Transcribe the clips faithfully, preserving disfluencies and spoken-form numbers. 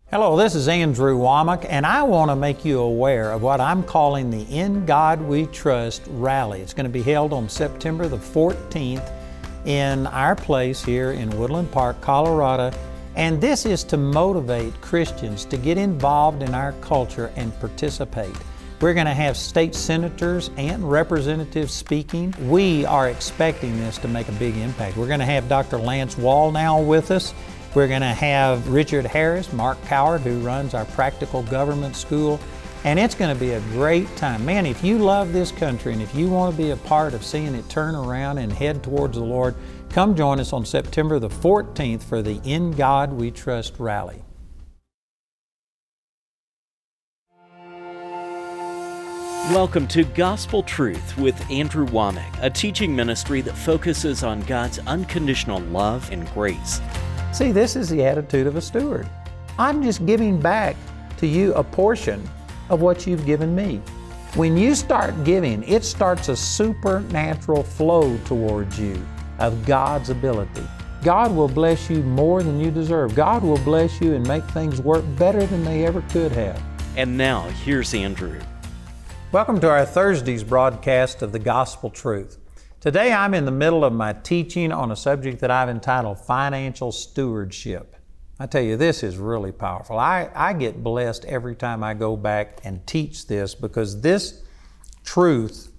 Hello, this is Andrew Womack, and I want to make you aware of what I'm calling the In God We Trust Rally. It's going to be held on September the fourteenth in our place here in Woodland Park, Colorado. And this is to motivate Christians to get involved in our culture and participate. We're going to have state senators and representatives speaking. We are expecting this to make a big impact. We're going to have Doctor Lance Wallnau with us. We're going to have Richard Harris, Mark Coward, who runs our practical government school, and it's going to be a great time. Man, if you love this country and if you want to be a part of seeing it turn around and head towards the Lord, come join us on September the fourteenth for the In God We Trust Rally. Welcome to Gospel Truth with Andrew Womack, a teaching ministry that focuses on God's unconditional love and grace. See, this is the attitude of a steward. I'm just giving back to you a portion of what you've given me. When you start giving, it starts a supernatural flow towards you of God's ability. God will bless you more than you deserve. God will bless you and make things work better than they ever could have. And now, here's Andrew. Welcome to our Thursday's broadcast of the Gospel Truth. Today I'm in the middle of my teaching on a subject that I've entitled Financial Stewardship. I tell you, this is really powerful. I, I get blessed every time I go back and teach this because this truth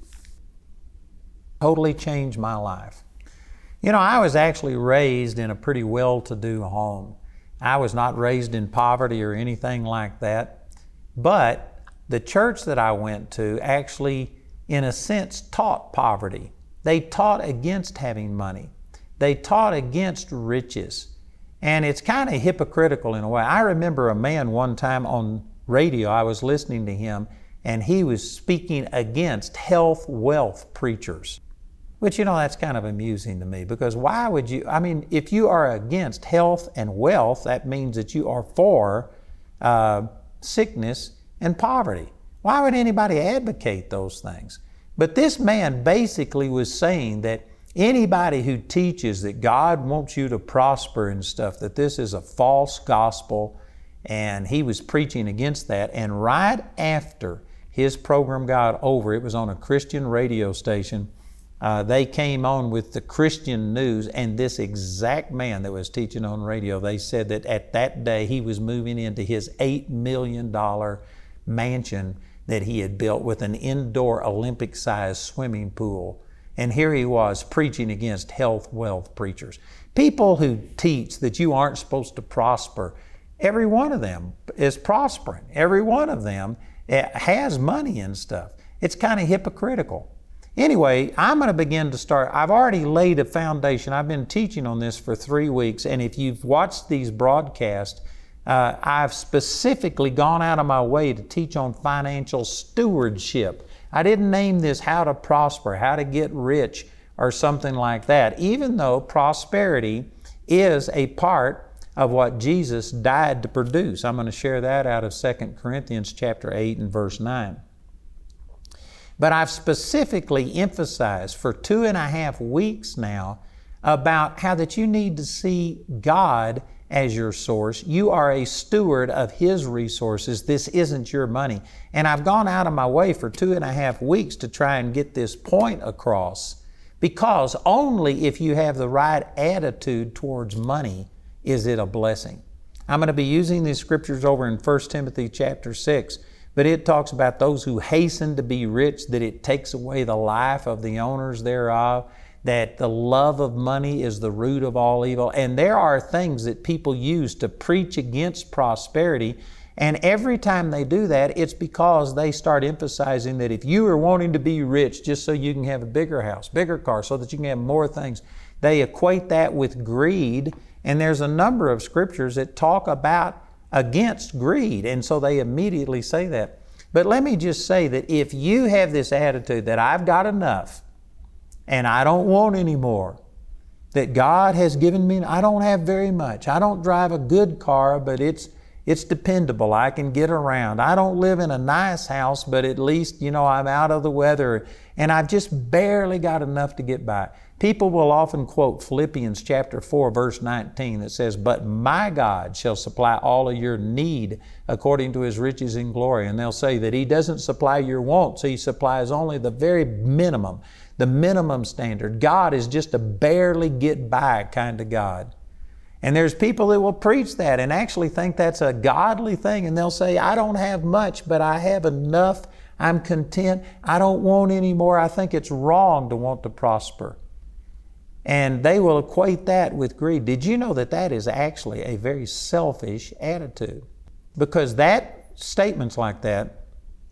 totally changed my life. You know, I was actually raised in a pretty well-to-do home. I was not raised in poverty or anything like that, but the church that I went to actually, in a sense, taught poverty. They taught against having money. They taught against riches. And it's kind of hypocritical in a way. I remember a man one time on radio, I was listening to him, and he was speaking against health, wealth preachers. Which, you know, that's kind of amusing to me because why would you, I mean, if you are against health and wealth, that means that you are for uh, sickness and poverty. Why would anybody advocate those things? But this man basically was saying that anybody who teaches that God wants you to prosper and stuff, that this is a false gospel, and he was preaching against that. And right after his program got over, it was on a Christian radio station, uh, they came on with the Christian news, and this exact man that was teaching on radio, they said that at that day he was moving into his eight million dollars mansion that he had built with an indoor Olympic-sized swimming pool. And here he was preaching against health, wealth preachers. People who teach that you aren't supposed to prosper, every one of them is prospering. Every one of them has money and stuff. It's kind of hypocritical. Anyway, I'm going to begin to start. I've already laid a foundation. I've been teaching on this for three weeks, and if you've watched these broadcasts, Uh, I've specifically gone out of my way to teach on financial stewardship. I didn't name this how to prosper, how to get rich, or something like that, even though prosperity is a part of what Jesus died to produce. I'm going to share that out of Second Corinthians chapter eight and verse nine. But I've specifically emphasized for two and a half weeks now about how that you need to see God as your source. You are a steward of His resources. This isn't your money. And I've gone out of my way for two and a half weeks to try and get this point across, because only if you have the right attitude towards money is it a blessing. I'm going to be using these scriptures over in First Timothy chapter six, but it talks about those who hasten to be rich, that it takes away the life of the owners thereof, that the love of money is the root of all evil. And there are things that people use to preach against prosperity. And every time they do that, it's because they start emphasizing that if you are wanting to be rich just so you can have a bigger house, bigger car, so that you can have more things, they equate that with greed. And there's a number of scriptures that talk about against greed. And so they immediately say that. But let me just say that if you have this attitude that I've got enough, and I don't want any more, that God has given me, I don't have very much. I don't drive a good car, but it's it's dependable. I can get around. I don't live in a nice house, but at least, you know, I'm out of the weather, and I've just barely got enough to get by. People will often quote Philippians chapter four, verse nineteen that says, "But my God shall supply all of your need according to His riches in glory." And they'll say that He doesn't supply your wants. He supplies only the very minimum, the minimum standard. God is just a barely get by kind of God. And there's people that will preach that and actually think that's a godly thing. And they'll say, "I don't have much, but I have enough. I'm content. I don't want any more." I think it's wrong to want to prosper. And they will equate that with greed. Did you know that that is actually a very selfish attitude? Because that statements like that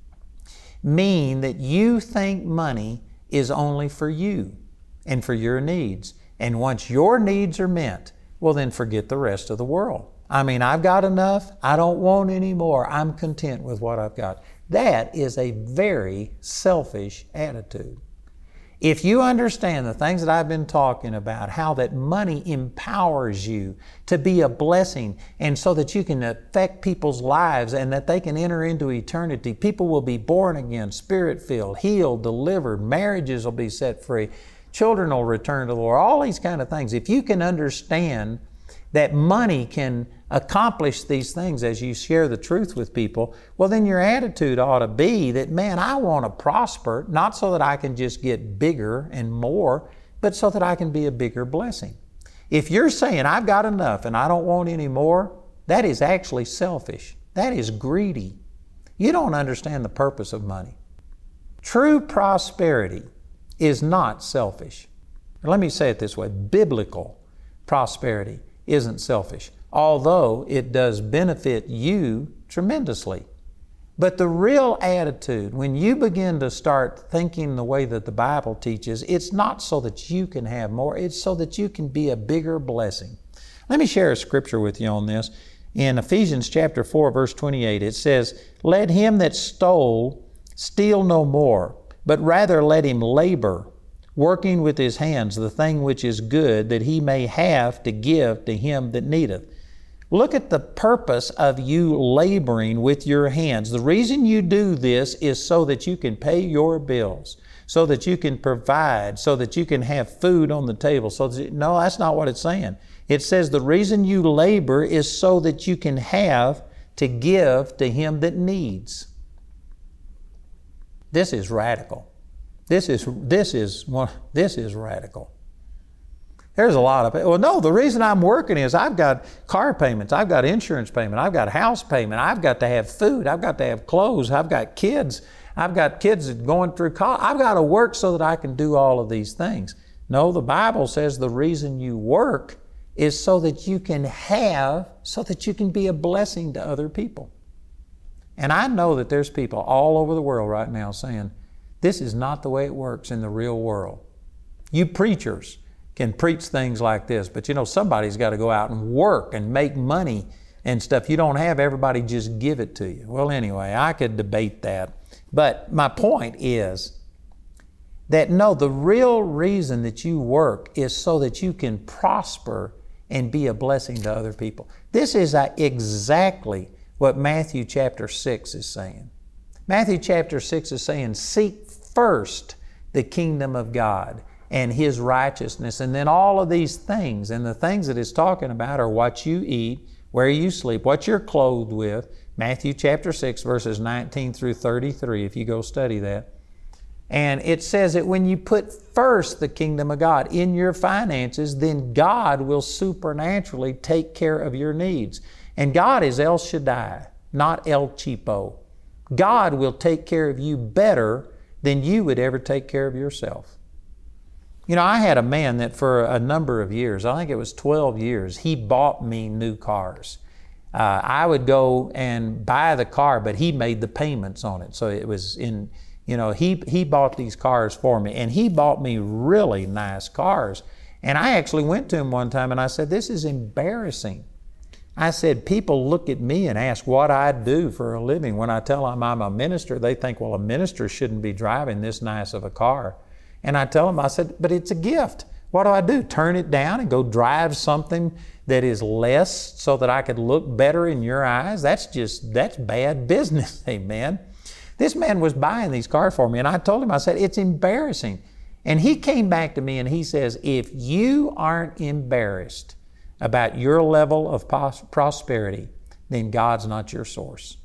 mean that you think money is only for you and for your needs. And once your needs are met, well, then forget the rest of the world. I mean, I've got enough. I don't want any more. I'm content with what I've got. That is a very selfish attitude. If you understand the things that I've been talking about, how that money empowers you to be a blessing and so that you can affect people's lives and that they can enter into eternity, people will be born again, Spirit-filled, healed, delivered, marriages will be set free, children will return to the Lord, all these kind of things. If you can understand that money can accomplish these things as you share the truth with people, well, then your attitude ought to be that, man, I want to prosper, not so that I can just get bigger and more, but so that I can be a bigger blessing. If you're saying, "I've got enough and I don't want any more," that is actually selfish. That is greedy. You don't understand the purpose of money. True prosperity is not selfish. Let me say it this way. Biblical prosperity isn't selfish, although it does benefit you tremendously. But the real attitude, when you begin to start thinking the way that the Bible teaches, it's not so that you can have more, it's so that you can be a bigger blessing. Let me share a scripture with you on this. In Ephesians chapter four, verse twenty-eight, it says, "Let him that stole steal no more, but rather let him labor, working with his hands the thing which is good, that he may have to give to him that needeth." Look at the purpose of you laboring with your hands. The reason you do this is so that you can pay your bills, so that you can provide, so that you can have food on the table. So that, no, that's not what it's saying. It says the reason you labor is so that you can have to give to him that needs. This is radical. This is, this is, well, this is radical. There's a lot of it. Well, no, the reason I'm working is I've got car payments, I've got insurance payment, I've got house payment, I've got to have food, I've got to have clothes, I've got kids, I've got kids going through college. I've got to work so that I can do all of these things. No, the Bible says the reason you work is so that you can have, so that you can be a blessing to other people. And I know that there's people all over the world right now saying, this is not the way it works in the real world. You preachers can preach things like this, but you know, somebody's got to go out and work and make money and stuff. You don't have everybody just give it to you. Well, anyway, I could debate that. But my point is that no, the real reason that you work is so that you can prosper and be a blessing to other people. This is exactly what Matthew chapter six is saying. Matthew chapter six is saying, seek first the kingdom of God and His righteousness, and then all of these things. And the things that it's talking about are what you eat, where you sleep, what you're clothed with. Matthew chapter six, verses nineteen through thirty-three, if you go study that. And it says that when you put first the kingdom of God in your finances, then God will supernaturally take care of your needs. And God is El Shaddai, not El Cheapo. God will take care of you better than you would ever take care of yourself. You know, I had a man that for a number of years, I think it was twelve years, he bought me new cars. Uh, I would go and buy the car, but he made the payments on it. So it was in, you know, he, he bought these cars for me, and he bought me really nice cars. And I actually went to him one time and I said, this is embarrassing. I said, people look at me and ask what I do for a living. When I tell them I'm a minister, they think, well, a minister shouldn't be driving this nice of a car. And I tell them, I said, but it's a gift. What do I do? Turn it down and go drive something that is less so that I could look better in your eyes? That's just, that's bad business, amen. This man was buying these cars for me, and I told him, I said, it's embarrassing. And he came back to me and he says, if you aren't embarrassed about your level of pos- prosperity, then God's not your source.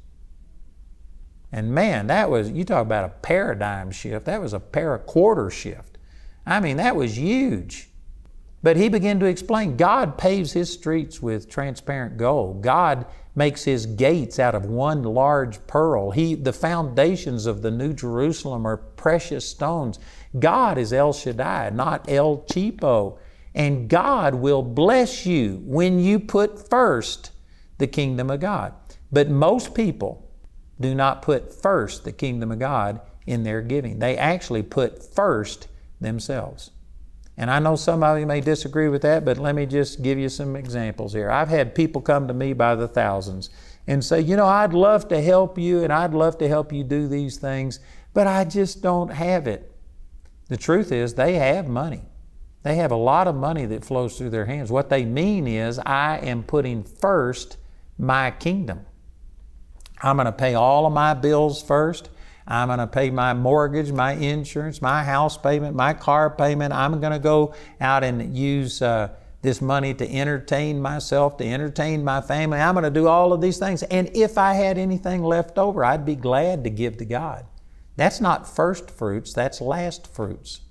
And man, that was, you talk about a paradigm shift. That was a paraquarter shift. I mean, that was huge. But he began to explain, God paves His streets with transparent gold. God makes His gates out of one large pearl. He, the foundations of the New Jerusalem are precious stones. God is El Shaddai, not El Cheapo. And God will bless you when you put first the kingdom of God. But most people do not put first the kingdom of God in their giving. They actually put first themselves. And I know some of you may disagree with that, but let me just give you some examples here. I've had people come to me by the thousands and say, you know, I'd love to help you and I'd love to help you do these things, but I just don't have it. The truth is they have money. They have a lot of money that flows through their hands. What they mean is, I am putting first my kingdom. I'm going to pay all of my bills first. I'm going to pay my mortgage, my insurance, my house payment, my car payment. I'm going to go out and use uh, this money to entertain myself, to entertain my family. I'm going to do all of these things. And if I had anything left over, I'd be glad to give to God. That's not first fruits, that's last fruits.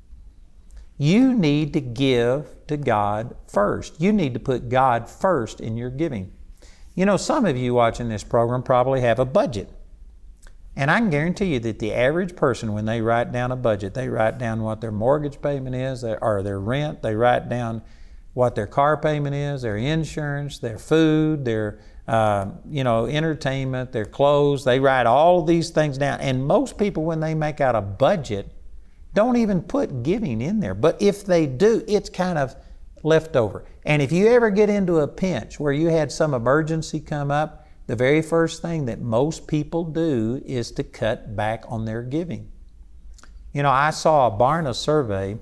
You need to give to God first. You need to put God first in your giving. You know, some of you watching this program probably have a budget. And I can guarantee you that the average person, when they write down a budget, they write down what their mortgage payment is, or their rent, they write down what their car payment is, their insurance, their food, their uh, you know, entertainment, their clothes. They write all these things down. And most people, when they make out a budget, don't even put giving in there. But if they do, it's kind of left over. And if you ever get into a pinch where you had some emergency come up, the very first thing that most people do is to cut back on their giving. You know, I saw a Barna survey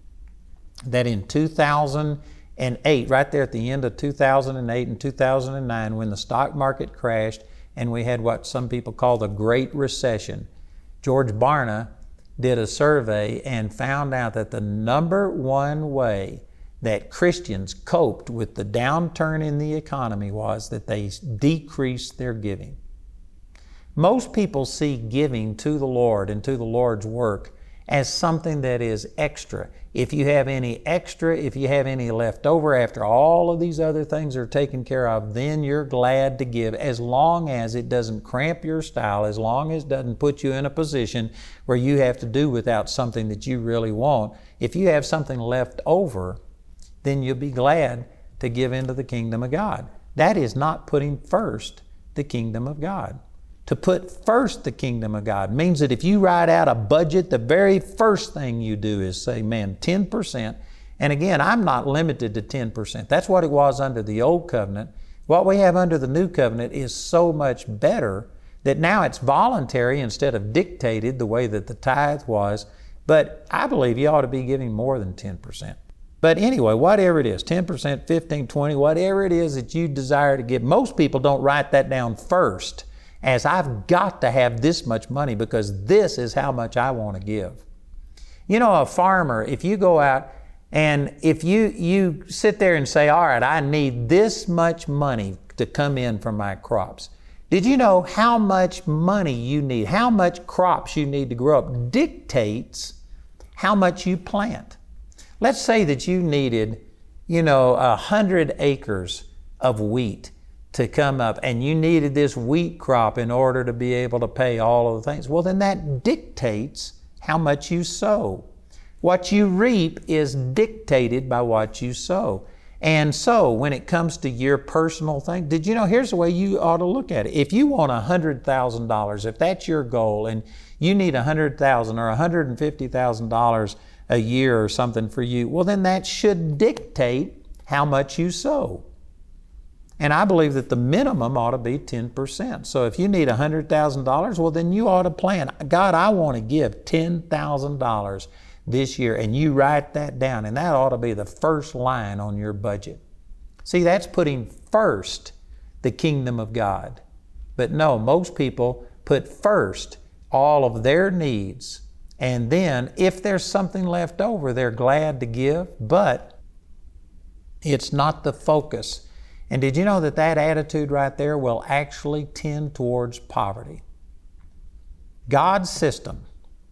that in two thousand eight, right there at the end of two thousand eight and two thousand nine, when the stock market crashed and we had what some people call the Great Recession, George Barna did a survey and found out that the number one way that Christians coped with the downturn in the economy was that they decreased their giving. Most people see giving to the Lord and to the Lord's work as something that is extra. If you have any extra, if you have any left over after all of these other things are taken care of, then you're glad to give, as long as it doesn't cramp your style, as long as it doesn't put you in a position where you have to do without something that you really want. If you have something left over, then you'll be glad to give into the kingdom of God. That is not putting first the kingdom of God. To put first the kingdom of God means that if you write out a budget, the very first thing you do is say, man, ten percent. And again, I'm not limited to ten percent. That's what it was under the old covenant. What we have under the new covenant is so much better that now it's voluntary instead of dictated the way that the tithe was. But I believe you ought to be giving more than ten percent. But anyway, whatever it is, ten percent, fifteen, twenty, whatever it is that you desire to give, most people don't write that down first as I've got to have this much money because this is how much I want to give. You know, a farmer, if you go out and if you, you sit there and say, all right, I need this much money to come in from my crops. Did you know how much money you need, how much crops you need to grow up dictates how much you plant? Let's say that you needed, you know, a hundred acres of wheat to come up and you needed this wheat crop in order to be able to pay all of the things. Well, then that dictates how much you sow. What you reap is dictated by what you sow. And so when it comes to your personal thing, did you know, here's the way you ought to look at it. If you want one hundred thousand dollars, if that's your goal and you need one hundred thousand dollars or one hundred fifty thousand dollars a year or something for you, well, then that should dictate how much you sow. And I believe that the minimum ought to be ten percent. So if you need one hundred thousand dollars, well, then you ought to plan, God, I want to give ten thousand dollars this year, and you write that down, and that ought to be the first line on your budget. See, that's putting first the kingdom of God. But no, most people put first all of their needs And then if there's something left over, they're glad to give, but it's not the focus. And did you know that that attitude right there will actually tend towards poverty? God's system,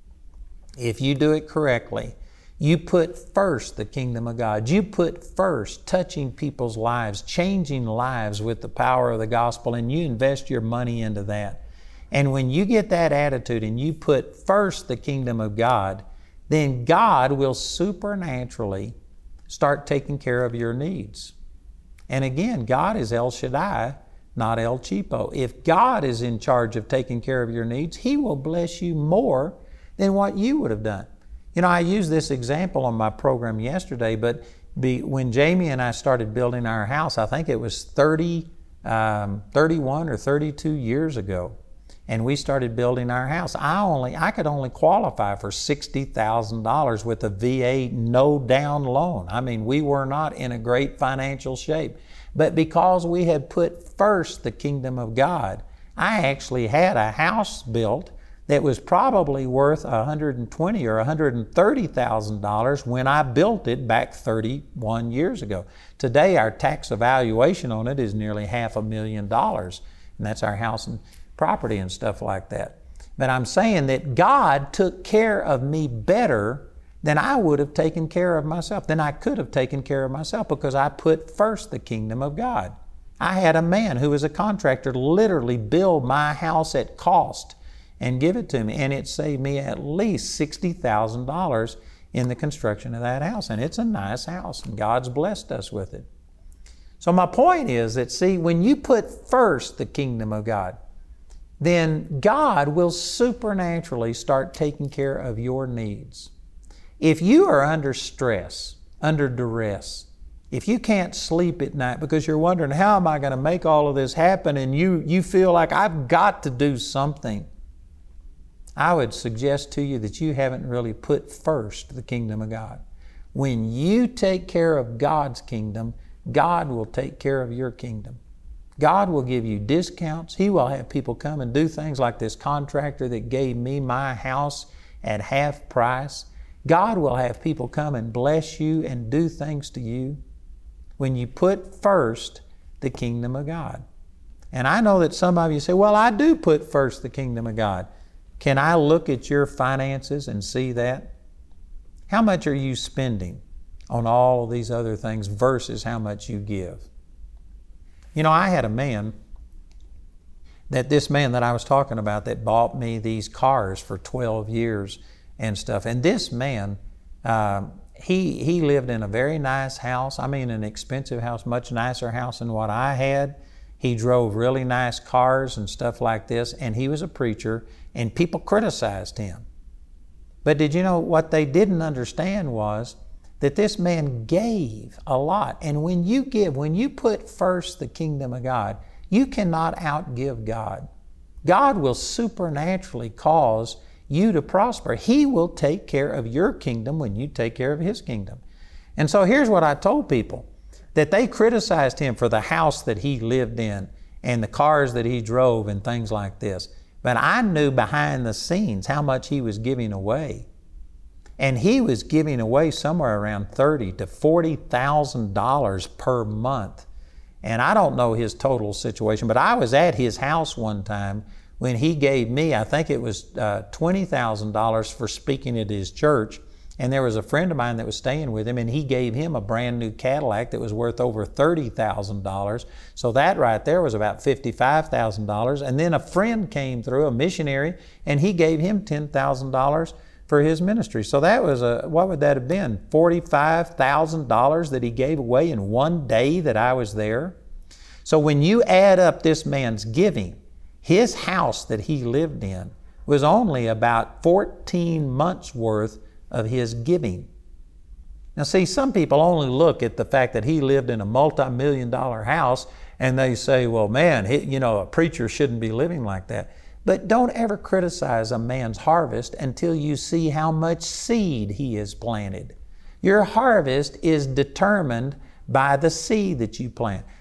if you do it correctly, you put first the kingdom of God. You put first touching people's lives, changing lives with the power of the gospel, and you invest your money into that. And when you get that attitude and you put first the kingdom of God, then God will supernaturally start taking care of your needs. And again, God is El Shaddai, not El Cheapo. If God is in charge of taking care of your needs, He will bless you more than what you would have done. You know, I used this example on my program yesterday, but be, when Jamie and I started building our house, I think it was thirty, um, thirty-one or thirty-two years ago, and we started building our house. I only, I could only qualify for sixty thousand dollars with a V A no-down loan. I mean, we were not in a great financial shape. But because we had put first the kingdom of God, I actually had a house built that was probably worth one hundred twenty thousand dollars or one hundred thirty thousand dollars when I built it back thirty-one years ago. Today, our tax evaluation on it is nearly half a million dollars, and that's our house and property and stuff like that. But I'm saying that God took care of me better than I would have taken care of myself, than I could have taken care of myself, because I put first the kingdom of God. I had a man who was a contractor literally build my house at cost and give it to me, and it saved me at least sixty thousand dollars in the construction of that house. And it's a nice house, and God's blessed us with it. So my point is that, see, when you put first the kingdom of God, then God will supernaturally start taking care of your needs. If you are under stress, under duress, if you can't sleep at night because you're wondering, how am I going to make all of this happen, and you, you feel like I've got to do something, I would suggest to you that you haven't really put first the kingdom of God. When you take care of God's kingdom, God will take care of your kingdom. God will give you discounts. He will have people come and do things like this contractor that gave me my house at half price. God will have people come and bless you and do things to you when you put first the kingdom of God. And I know that some of you say, well, I do put first the kingdom of God. Can I look at your finances and see that? How much are you spending on all of these other things versus how much you give? You know, I had a man, that this man that I was talking about that bought me these cars for twelve years and stuff. And this man, uh, he, he lived in a very nice house. I mean, an expensive house, much nicer house than what I had. He drove really nice cars and stuff like this, and he was a preacher, and people criticized him. But did you know what they didn't understand was that this man gave a lot. And when you give, when you put first the kingdom of God, you cannot outgive God. God will supernaturally cause you to prosper. He will take care of your kingdom when you take care of His kingdom. And so here's what I told people, that they criticized him for the house that he lived in and the cars that he drove and things like this. But I knew behind the scenes how much he was giving away. And he was giving away somewhere around thirty thousand to forty thousand dollars per month. And I don't know his total situation, but I was at his house one time when he gave me, I think it was uh, twenty thousand dollars for speaking at his church. And there was a friend of mine that was staying with him, and he gave him a brand new Cadillac that was worth over thirty thousand dollars. So that right there was about fifty-five thousand dollars. And then a friend came through, a missionary, and he gave him ten thousand dollars for his ministry. So that was a, what would that have been? forty-five thousand dollars that he gave away in one day that I was there. So when you add up this man's giving, his house that he lived in was only about fourteen months worth of his giving. Now see, some people only look at the fact that he lived in a multi-million dollar house and they say, well, man, he, you know, a preacher shouldn't be living like that. But don't ever criticize a man's harvest until you see how much seed he has planted. Your harvest is determined by the seed that you plant.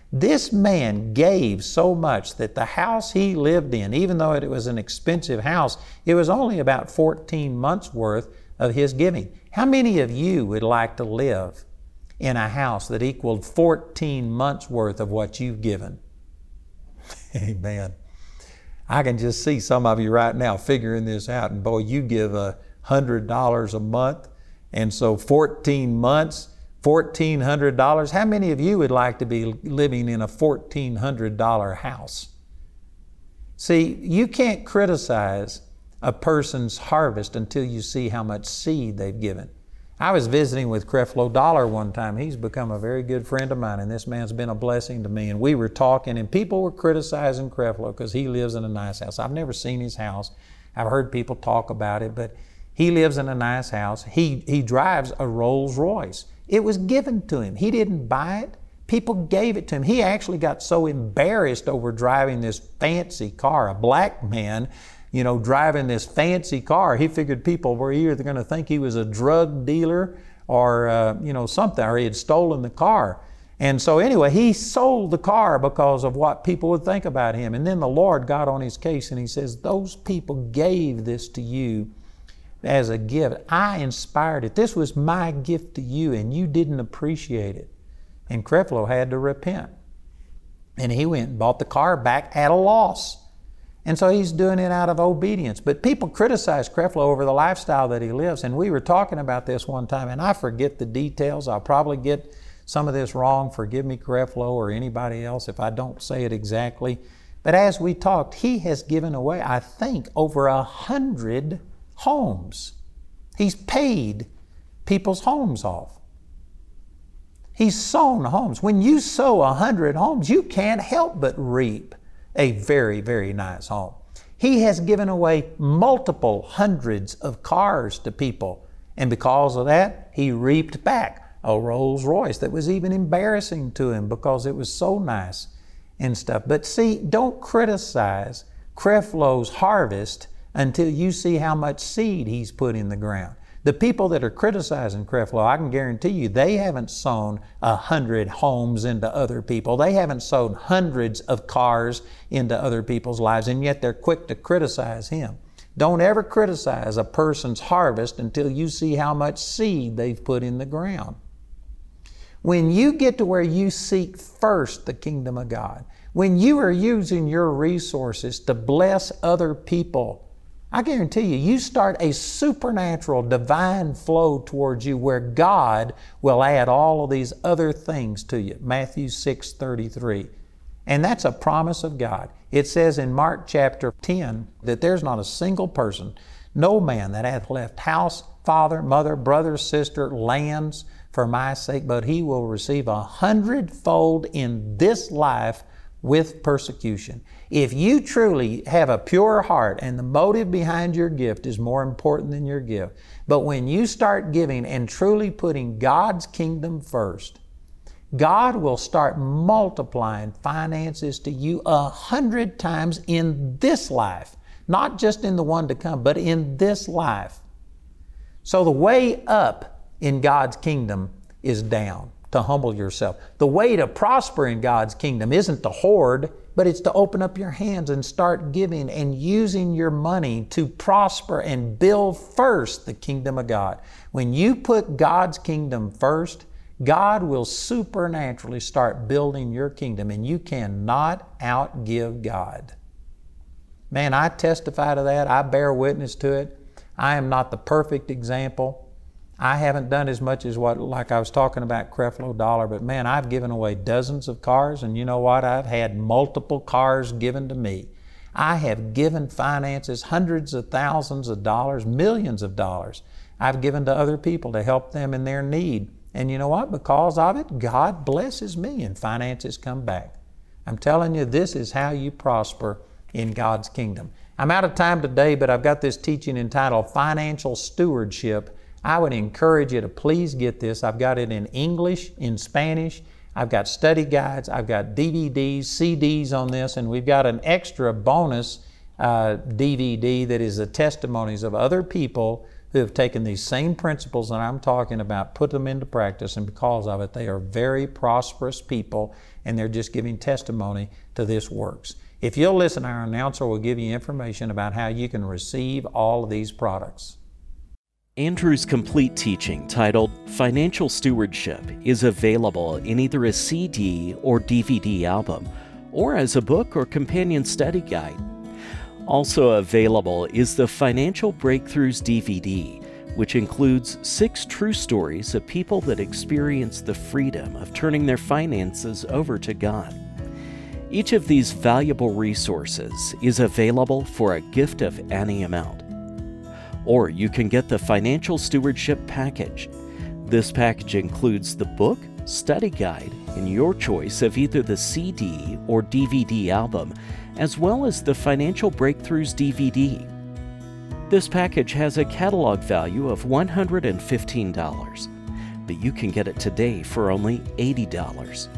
This man gave so much that the house he lived in, even though it was an expensive house, it was only about fourteen months worth of his giving. How many of you would like to live in a house that equaled fourteen months worth of what you've given? Amen. I can just see some of you right now figuring this out, and boy, you give a hundred dollars a month, and so fourteen months, fourteen hundred dollars. How many of you would like to be living in a fourteen hundred dollar house? See, you can't criticize a person's harvest until you see how much seed they've given. I was visiting with Creflo Dollar one time. He's become a very good friend of mine, and this man's been a blessing to me. And we were talking, and people were criticizing Creflo because he lives in a nice house. I've never seen his house. I've heard people talk about it, but he lives in a nice house. He, he drives a Rolls Royce. It was given to him. He didn't buy it. People gave it to him. He actually got so embarrassed over driving this fancy car, a black man, you know, driving this fancy car. He figured people were either going to think he was a drug dealer or, uh, you know, something, or he had stolen the car. And so anyway, he sold the car because of what people would think about him. And then the Lord got on his case and he says, those people gave this to you as a gift. I inspired it. This was my gift to you and you didn't appreciate it. And Creflo had to repent. And he went and bought the car back at a loss. And so he's doing it out of obedience. But people criticize Creflo over the lifestyle that he lives. And we were talking about this one time, and I forget the details. I'll probably get some of this wrong. Forgive me, Creflo, or anybody else if I don't say it exactly. But as we talked, he has given away, I think, over a hundred homes. He's paid people's homes off. He's sown homes. When you sow a hundred homes, you can't help but reap a very, very nice home. He has given away multiple hundreds of cars to people. And because of that, he reaped back a Rolls Royce that was even embarrassing to him because it was so nice and stuff. But see, don't criticize Creflo's harvest until you see how much seed he's put in the ground. The people that are criticizing Creflo, I can guarantee you, they haven't sown a hundred homes into other people. They haven't sown hundreds of cars into other people's lives, and yet they're quick to criticize him. Don't ever criticize a person's harvest until you see how much seed they've put in the ground. When you get to where you seek first the kingdom of God, when you are using your resources to bless other people, I guarantee you, you start a supernatural divine flow towards you where God will add all of these other things to you. Matthew six thirty-three. And that's a promise of God. It says in Mark chapter ten that there's not a single person, no man that hath left house, father, mother, brother, sister, lands for my sake, but he will receive a hundredfold in this life with persecution. If you truly have a pure heart and the motive behind your gift is more important than your gift, but when you start giving and truly putting God's kingdom first, God will start multiplying finances to you a hundred times in this life, not just in the one to come, but in this life. So the way up in God's kingdom is down, to humble yourself. The way to prosper in God's kingdom isn't to hoard, but it's to open up your hands and start giving and using your money to prosper and build first the kingdom of God. When you put God's kingdom first, God will supernaturally start building your kingdom, and you cannot outgive God. Man, I testify to that. I bear witness to it. I am not the perfect example. I haven't done as much as what, like I was talking about Creflo Dollar, but man, I've given away dozens of cars, and you know what? I've had multiple cars given to me. I have given finances, hundreds of thousands of dollars, millions of dollars. I've given to other people to help them in their need. And you know what? Because of it, God blesses me and finances come back. I'm telling you, this is how you prosper in God's kingdom. I'm out of time today, but I've got this teaching entitled Financial Stewardship. I would encourage you to please get this. I've got it in English, in Spanish. I've got study guides. I've got D V Ds, C Ds on this, and we've got an extra bonus uh, D V D that is the testimonies of other people who have taken these same principles that I'm talking about, put them into practice, and because of it, they are very prosperous people, and they're just giving testimony to this works. If you'll listen, our announcer will give you information about how you can receive all of these products. Andrew's complete teaching, titled Financial Stewardship, is available in either a C D or D V D album, or as a book or companion study guide. Also available is the Financial Breakthroughs D V D, which includes six true stories of people that experience the freedom of turning their finances over to God. Each of these valuable resources is available for a gift of any amount. Or you can get the Financial Stewardship Package. This package includes the book, study guide, and your choice of either the C D or D V D album, as well as the Financial Breakthroughs D V D. This package has a catalog value of one hundred fifteen dollars, but you can get it today for only eighty dollars.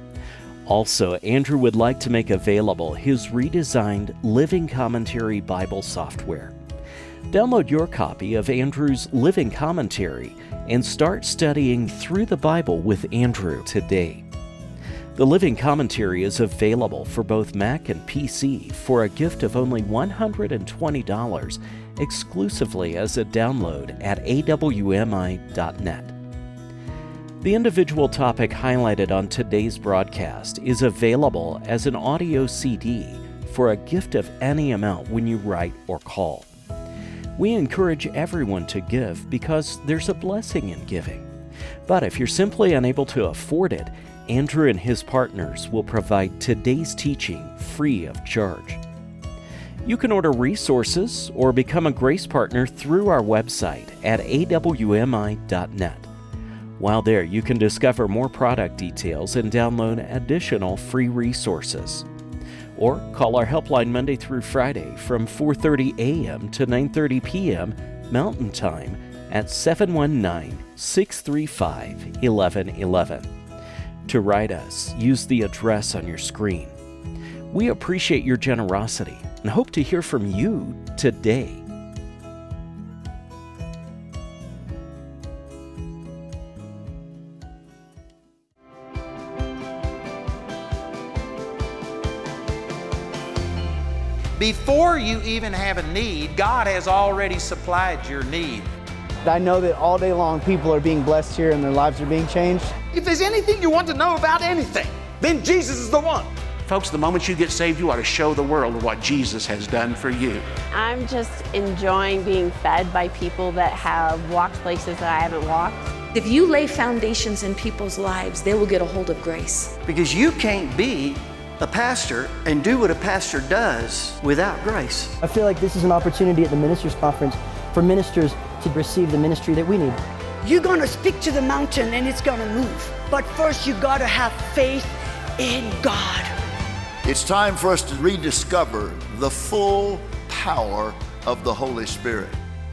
Also, Andrew would like to make available his redesigned Living Commentary Bible software. Download your copy of Andrew's Living Commentary and start studying through the Bible with Andrew today. The Living Commentary is available for both Mac and P C for a gift of only one hundred twenty dollars exclusively as a download at A W M I dot net. The individual topic highlighted on today's broadcast is available as an audio C D for a gift of any amount when you write or call. We encourage everyone to give because there's a blessing in giving. But if you're simply unable to afford it, Andrew and his partners will provide today's teaching free of charge. You can order resources or become a Grace Partner through our website at A W M I dot net. While there, you can discover more product details and download additional free resources. Or call our helpline Monday through Friday from four thirty a.m. to nine thirty p.m. Mountain Time at seven one nine, six three five, one one one one. To write us, use the address on your screen. We appreciate your generosity and hope to hear from you today. Before you even have a need, God has already supplied your need. I know that all day long people are being blessed here and their lives are being changed. If there's anything you want to know about anything, then Jesus is the one. Folks, the moment you get saved, you ought to show the world what Jesus has done for you. I'm just enjoying being fed by people that have walked places that I haven't walked. If you lay foundations in people's lives, they will get a hold of grace. Because you can't be a pastor and do what a pastor does without grace. I feel like this is an opportunity at the Ministers Conference for ministers to receive the ministry that we need. You're gonna speak to the mountain and it's gonna move. But first you gotta have faith in God. It's time for us to rediscover the full power of the Holy Spirit.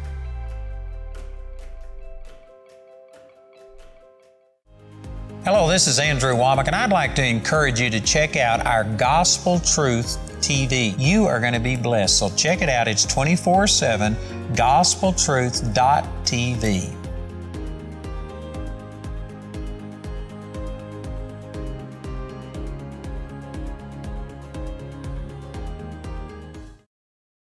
Hello, this is Andrew Womack, and I'd like to encourage you to check out our Gospel Truth T V. You are going to be blessed, so check it out. It's twenty-four seven, gospel truth dot t v.